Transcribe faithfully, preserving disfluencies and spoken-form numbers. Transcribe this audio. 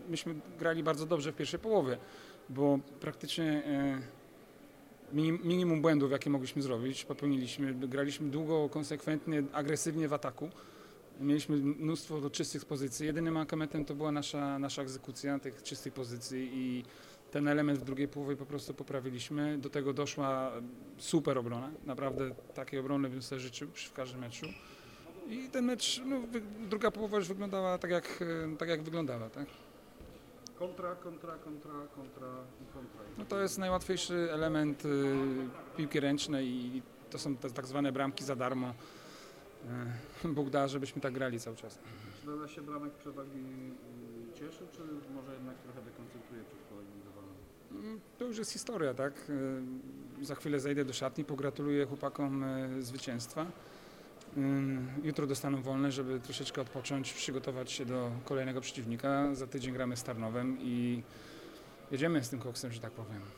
myśmy grali bardzo dobrze w pierwszej połowie, bo praktycznie minim, minimum błędów, jakie mogliśmy zrobić, popełniliśmy. Graliśmy długo, konsekwentnie, agresywnie w ataku. Mieliśmy mnóstwo czystych pozycji. Jedynym mankamentem to była nasza, nasza egzekucja tych czystych pozycji i ten element w drugiej połowie po prostu poprawiliśmy. Do tego doszła super obrona. Naprawdę takiej obrony bym sobie życzył w każdym meczu. I ten mecz, no, druga połowa już wyglądała tak jak, tak jak wyglądała. Tak? Kontra, kontra, kontra, kontra i kontra. No to jest najłatwiejszy element y, piłki ręcznej i to są te tak zwane bramki za darmo. Y, Bóg da, żebyśmy tak grali cały czas. Czy nada się bramek przewagi y, cieszy, czy może jednak trochę dekoncentruje przed kolejnym rywalem? Y, To już jest historia, tak? Y, Za chwilę zejdę do szatni, pogratuluję chłopakom y, zwycięstwa. Y, Jutro dostaną wolne, żeby troszeczkę odpocząć, przygotować się do kolejnego przeciwnika. Za tydzień gramy z Tarnowem i jedziemy z tym koksem, że tak powiem.